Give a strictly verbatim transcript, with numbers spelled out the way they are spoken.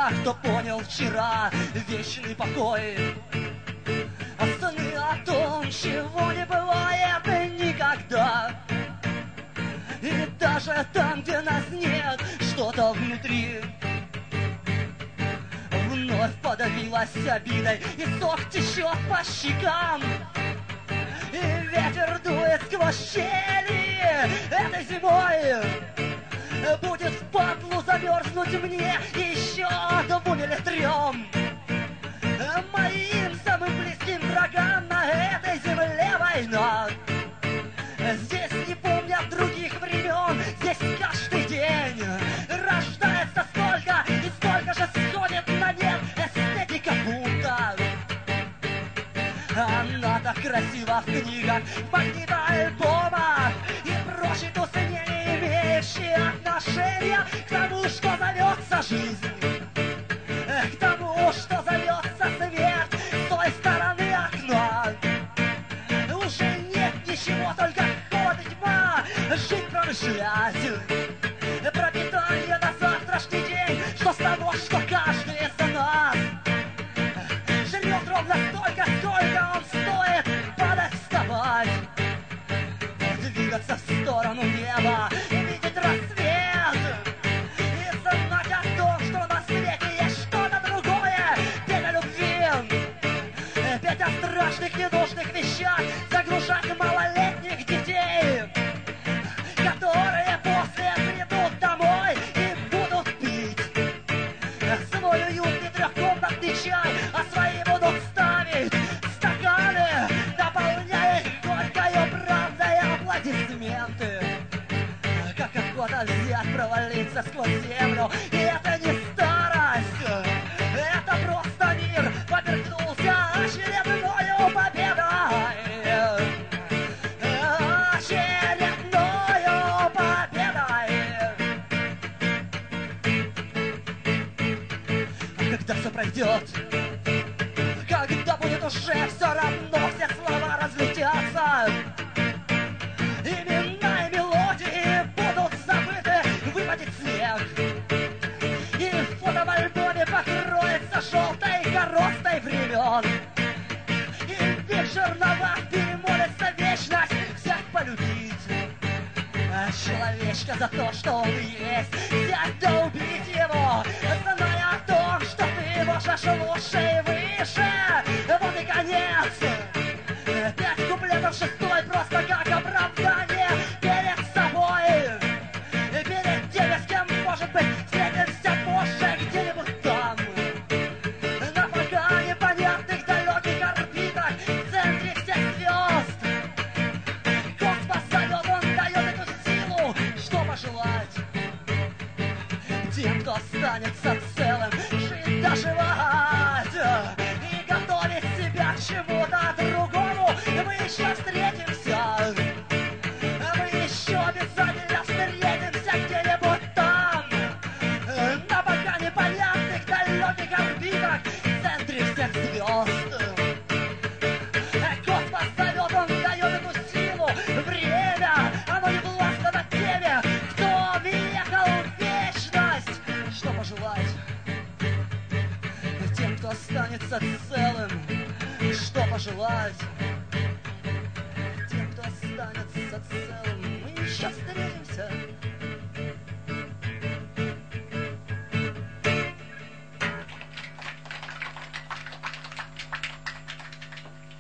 тех, кто понял вчера вечный покой. А сны о том, чего не бывает никогда. И даже там, где нас нет, что-то внутри вновь подавилась обидой, и сок течет по щекам, и ветер дует сквозь щели. Этой зимой будет впадлу замерзнуть мне еще двум или трем моим самым близким врагам на этой земле война. Здесь не помнят других времен, здесь каждый день рождается столько, и столько же сходит на нет эстетика бунта. Она так красива в книгах, в магнитоальбомах и прочит усы, не имеющие отношения к тому, что зовется жизнь, к тому, что зовется свет с той стороны окна. Уже нет ничего, только холод и тьма. Жить, промышлять, пропитание на завтрашний день. Что с того, что каждый из нас жрет ровно столько, сколько он стоит. Падать, вставать, двигаться в сторону неба, видеть рассвет и знать о том, что на свете есть что-то другое. Петь о любви, петь о страшных ненужных вещах, загружать малолетних детей, которые после придут домой и будут пить свой уютный трехкомнатный чай, а свои будут ставить стаканы, наполняя их горькою правдой аплодисменты. Как охота взять, провалиться сквозь землю, и это не старость, это просто мир поперхнулся очередною победой. Очередною победой. А когда все пройдет, когда будет уже все равно, все слова разлетятся, имена и мелодии будут забыты, выпадет снег, и фото в альбоме покроется желтой коростой времен, и миг жернова перемолится вечность взять полюбить, а человечка за то, что он есть, взять да убить его, зная о том, что ты можешь лучше и выше. Вот и конец. Пять куплетов, шестой просто как оправдание перед собой, перед теми, с кем, может быть, встретимся позже где-нибудь там, на пока непонятных далеких орбитах в центре всех звезд. Космос зовет, он дает эту силу, что пожелать тем, кто останется целым, жить, доживать и готовить себя к чему-то другому. Мы еще встретимся, мы еще обязательно встретимся где-нибудь там, на пока непонятных далеких орбитах в центре всех звезд. Космос зовет, он дает эту силу, время, оно не властно над теми, кто въехал в вечность. Что пожелать тем, кто останется целым? Что пожелать тем, кто останется целым? Мы еще встретимся.